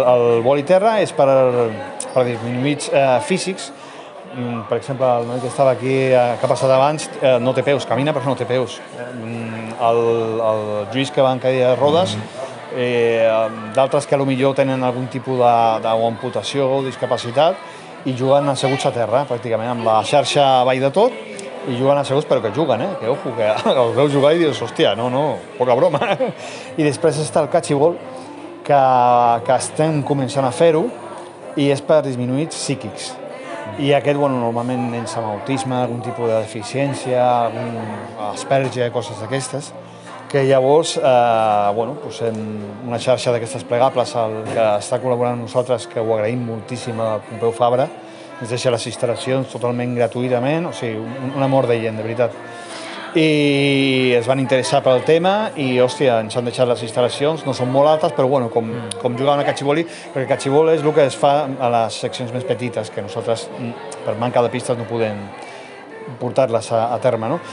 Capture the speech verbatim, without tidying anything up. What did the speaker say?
el voli terra és per, per disminuïts eh, físics. Per exemple, el noi que estava aquí, eh, que ha passat abans, eh, no té peus, camina però no té peus. El, el Lluís, que va en cadira de rodes, eh, d'altres que potser tenen algun tipus d'amputació o discapacitat i juguen asseguts a terra, pràcticament, amb la xarxa avall de tot, i juguen asseguts, però que juguen, eh? Que ojo, que els veus jugar i dius, hòstia, no, no, poca broma. I després està el catxibol, que, que estem començant a fer-ho, i és per disminuïts psíquics. I aquest, bueno, normalment nens amb autisme, algun tipus de deficiència, algun asperge, coses d'aquestes, que llavors, eh, bueno, posem una xarxa d'aquestes plegables el que està col·laborant amb nosaltres, que ho agraïm moltíssim a Pompeu Fabra, ens deixa les instal·lacions totalment gratuïtament, o sigui, un amor de gent, de veritat. I es van interessar pel tema i, hòstia, ens han deixat les instal·lacions, no són molt altes, però bueno, com, com jugaven a catxiboli, perquè el catxibol és el que es fa a les seccions més petites, que nosaltres, per manca de pistes, no podem portar-les a, a terme, no?